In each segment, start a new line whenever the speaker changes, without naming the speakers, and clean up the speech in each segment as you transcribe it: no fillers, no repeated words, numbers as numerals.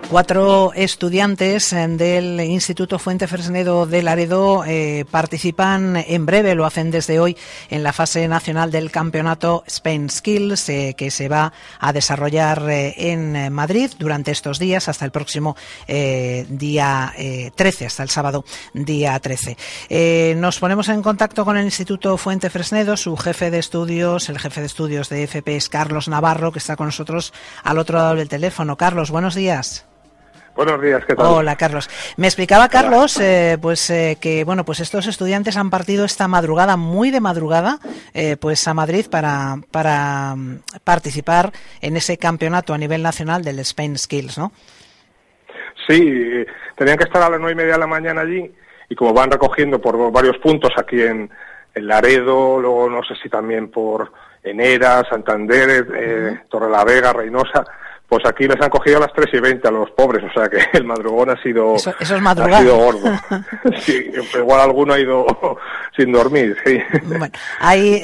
4 estudiantes del Instituto Fuentefresnedo de Laredo participan en breve, lo hacen desde hoy, en la fase nacional del campeonato Spain Skills que se va a desarrollar en Madrid durante estos días hasta el próximo día 13, hasta el sábado día 13. Nos ponemos en contacto con el Instituto Fuentefresnedo. Su jefe de estudios, el jefe de estudios de FP es Carlos Navarro, que está con nosotros al otro lado del teléfono. Carlos, buenos días.
Buenos días, ¿qué tal?
Hola, Carlos. Me explicaba Carlos que bueno, pues estos estudiantes han partido esta madrugada, muy de madrugada, pues a Madrid para participar en ese campeonato a nivel nacional del Spain Skills, ¿no?
Sí, tenían que estar a las 9:30 de la mañana allí, y como van recogiendo por varios puntos aquí en Laredo, luego no sé si también por Enera, Santander, Torrelavega, Reynosa, pues aquí les han cogido a las 3:20 a los pobres, o sea que el madrugón ha sido,
eso es madrugada.
Ha sido gordo. Sí, igual alguno ha ido sin dormir, sí.
Bueno, hay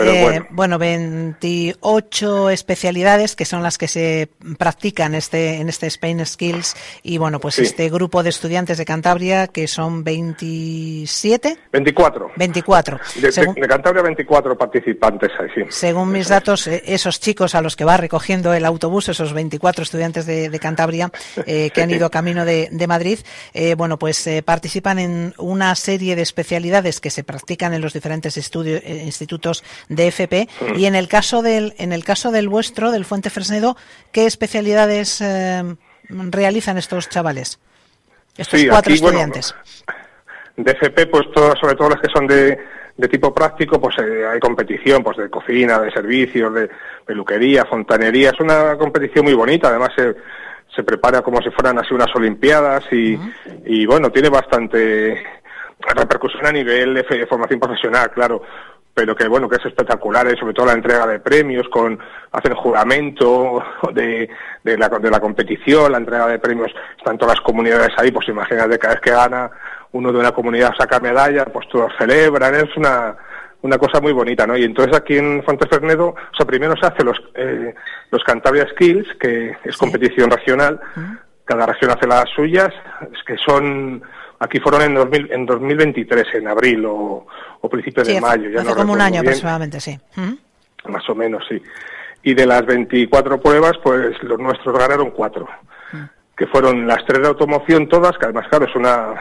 28 especialidades que son las que se practican en este Spain Skills, y bueno, pues sí. Este grupo de estudiantes de Cantabria, que son 27.
24. De Cantabria 24 participantes ahí, sí.
Según mis datos, esos chicos a los que va recogiendo el autobús, esos 24 estudiantes de Cantabria que han ido camino de Madrid, bueno, pues participan en una serie de especialidades que se practican en los diferentes institutos de FP. Y en el caso del vuestro, del Fuentefresnedo, ¿qué especialidades realizan estos chavales? Estos 4 estudiantes.
Bueno, de FP, pues sobre todo las que son de tipo práctico, pues hay competición, pues de cocina, de servicios, de peluquería, fontanería. Es una competición muy bonita, además se prepara como si fueran así unas olimpiadas y bueno, tiene bastante repercusión a nivel de formación profesional, claro, pero que bueno, que es espectacular, sobre todo la entrega de premios, hacen juramento de la competición, la entrega de premios, están todas las comunidades ahí, pues imagínate, cada vez que gana uno de una comunidad saca medalla, pues todos celebran, es una cosa muy bonita, ¿no? Y entonces aquí en Fuentefresnedo, o sea, primero se hace los Cantabria Skills, que es competición regional, cada región hace las suyas, es que aquí fueron en 2023, en abril o principios de mayo. Ya
hace
no
como un año
bien,
aproximadamente, sí.
Más o menos, sí. Y de las 24 pruebas, pues los nuestros ganaron 4, que fueron las 3 de automoción todas, que además, claro, es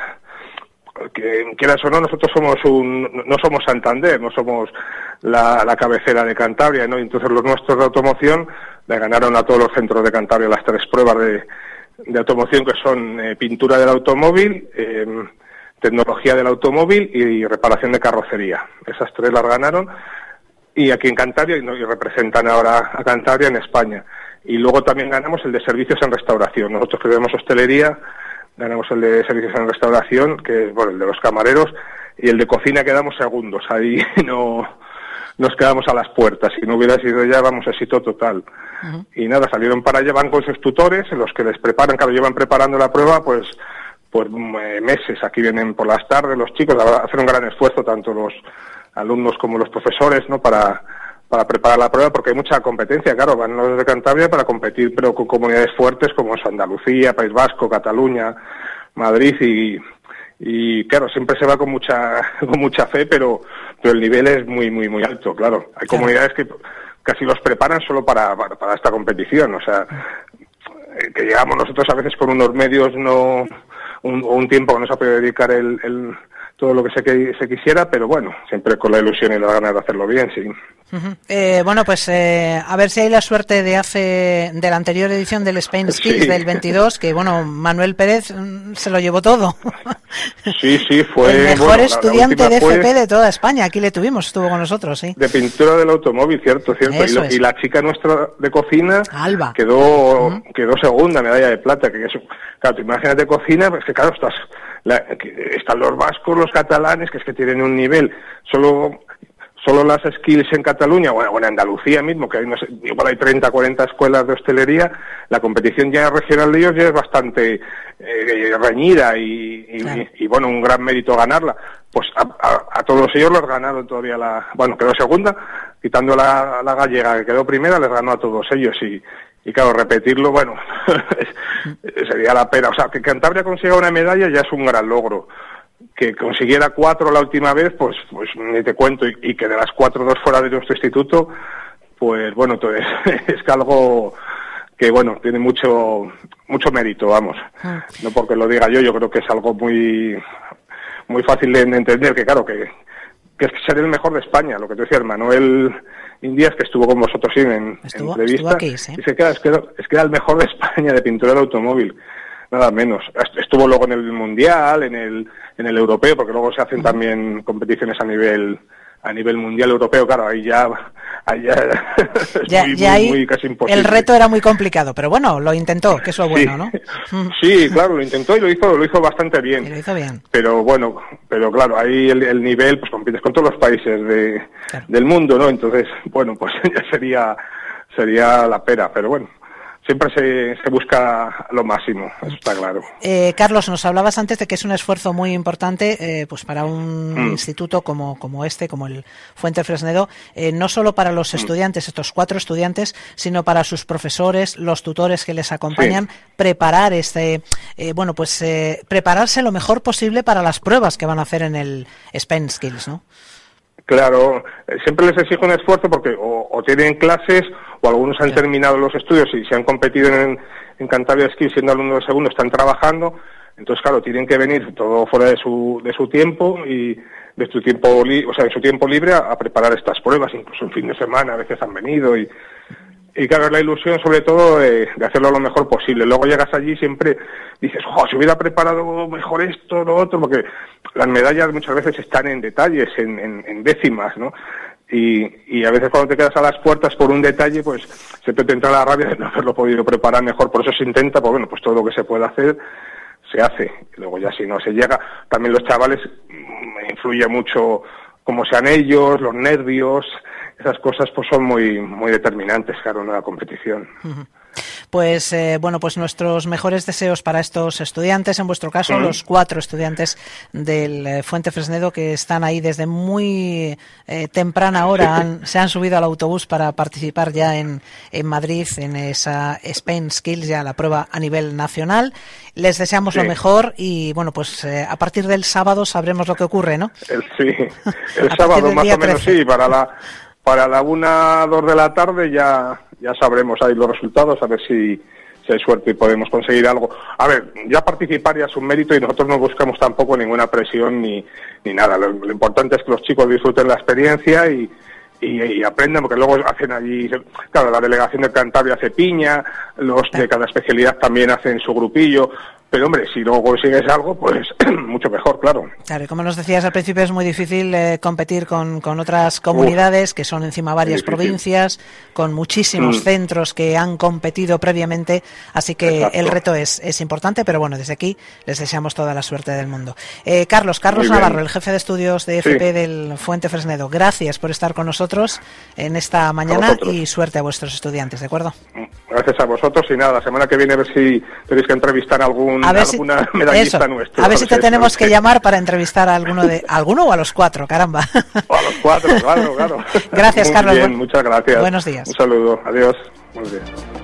que quieras o no, nosotros no somos Santander, no somos la cabecera de Cantabria, ¿no? Y entonces los nuestros de automoción le ganaron a todos los centros de Cantabria las 3 pruebas de automoción, que son pintura del automóvil, tecnología del automóvil y reparación de carrocería. Esas 3 las ganaron, y aquí en Cantabria, y representan ahora a Cantabria en España. Y luego también ganamos el de servicios en restauración. Nosotros que tenemos hostelería, ganamos el de servicios en restauración, que es el de los camareros, y el de cocina quedamos segundos. Ahí no nos quedamos a las puertas. Si no hubiera sido ya, vamos, éxito total. Y nada, salieron para allá, van con sus tutores, en los que les preparan, claro, llevan preparando la prueba, pues meses. Aquí vienen por las tardes los chicos, hacen un gran esfuerzo, tanto los alumnos como los profesores, ¿no?, para preparar la prueba, porque hay mucha competencia, claro, van los de Cantabria para competir, pero con comunidades fuertes como es Andalucía, País Vasco, Cataluña, Madrid, y claro, siempre se va con mucha fe, pero el nivel es muy, muy, muy alto, claro. Hay comunidades que casi los preparan solo para esta competición, o sea, que llegamos nosotros a veces con unos medios un tiempo que no se ha podido dedicar todo lo que se quisiera, pero bueno, siempre con la ilusión y la ganas de hacerlo bien, sí.
Bueno, pues a ver si hay la suerte de la anterior edición del Spain Skills del 22, que bueno, Manuel Pérez se lo llevó todo.
Sí, fue
el mejor estudiante de FP de toda España. Aquí le tuvimos, estuvo con nosotros, sí.
De pintura del automóvil, cierto. Y la chica nuestra de cocina,
Alba,
quedó segunda, medalla de plata. Que eso, claro, imagínate cocina, pues que claro, están los vascos, los catalanes, que es que tienen un nivel solo las skills en Cataluña o en Andalucía mismo, que hay, no sé, igual hay 30, 40 escuelas de hostelería, la competición ya regional de ellos ya es bastante reñida y bueno, un gran mérito ganarla. Pues a todos ellos les ganaron todavía quedó segunda, quitando la gallega que quedó primera, les ganó a todos ellos y claro, repetirlo, bueno, sería la pena. O sea, que Cantabria consiga una medalla ya es un gran logro. Que consiguiera 4 la última vez, pues ni te cuento, y que de las 4, 2 fuera de nuestro instituto, pues bueno, entonces es que algo que bueno, tiene mucho mérito, vamos. No porque lo diga yo creo que es algo muy fácil de entender, que claro, que es ser el mejor de España, lo que te decía el Manuel Indias, que estuvo con vosotros en entrevista,
aquí, ¿sí?
Dice que es que era el mejor de España de pintura de automóvil, nada menos. Estuvo luego en el Mundial, en el Europeo, porque luego se hacen también competiciones a nivel mundial europeo, claro, ahí ya es muy casi imposible.
El reto era muy complicado, pero bueno, lo intentó, que eso es bueno, ¿no?
Sí, claro, lo intentó y lo hizo bastante bien.
Y lo hizo bien.
Pero claro, ahí el nivel, pues compites con todos los países del mundo, ¿no? Entonces, bueno, pues ya sería la pera, pero bueno. Siempre se busca lo máximo, eso está claro.
Carlos, nos hablabas antes de que es un esfuerzo muy importante pues para un instituto como el Fuente Fresnedo, no solo para los estudiantes, estos 4 estudiantes, sino para sus profesores, los tutores que les acompañan, preparar prepararse lo mejor posible para las pruebas que van a hacer en el Spain Skills, ¿no?
Claro, siempre les exijo un esfuerzo porque o tienen clases o algunos han terminado los estudios y se han competido en Cantabria Skills siendo alumnos de segundo, están trabajando, entonces claro, tienen que venir todo fuera de su tiempo y de su tiempo de su tiempo libre a preparar estas pruebas, incluso un fin de semana a veces han venido y claro, es la ilusión sobre todo de hacerlo lo mejor posible. Luego llegas allí y siempre dices, si hubiera preparado mejor esto, lo otro, porque las medallas muchas veces están en detalles, en décimas, ¿no? Y a veces cuando te quedas a las puertas por un detalle, pues siempre te entra la rabia de no haberlo podido preparar mejor. Por eso se intenta, pues bueno, pues todo lo que se puede hacer, se hace. Luego ya si no se llega, también los chavales influye mucho cómo sean ellos, los nervios, esas cosas pues son muy determinantes, claro, en la competición.
Pues pues nuestros mejores deseos para estos estudiantes, en vuestro caso los 4 estudiantes del Fuente Fresnedo que están ahí desde muy temprana hora, se han subido al autobús para participar ya en Madrid en esa Spain Skills, ya la prueba a nivel nacional. Les deseamos lo mejor y bueno, pues a partir del sábado sabremos lo que ocurre, ¿no?
El sábado más o menos 13. Sí, para la 1, 2 de la tarde ya sabremos ahí los resultados, a ver si hay suerte y podemos conseguir algo. A ver, ya participar ya es un mérito y nosotros no buscamos tampoco ninguna presión ni nada. Lo importante es que los chicos disfruten la experiencia y aprendan, porque luego hacen allí, claro, la delegación de Cantabria hace piña, los de cada especialidad también hacen su grupillo. Pero hombre, si luego consigues algo, pues mucho mejor, claro. Claro,
y como nos decías al principio, es muy difícil competir con otras comunidades, que son encima varias provincias, con muchísimos centros que han competido previamente, así que el reto es importante, pero bueno, desde aquí les deseamos toda la suerte del mundo. Carlos Navarro, el jefe de estudios de FP del Fuente Fresnedo, gracias por estar con nosotros en esta mañana y suerte a vuestros estudiantes, ¿de acuerdo?
Gracias a vosotros y nada, la semana que viene a ver si tenéis que entrevistar a alguna medallista nuestra.
A ver si te tenemos que llamar para entrevistar a alguno o a los 4, caramba.
O a los 4, claro.
Gracias, Carlos.
Muy bien, muchas gracias.
Buenos días.
Un saludo, adiós. Buenos días.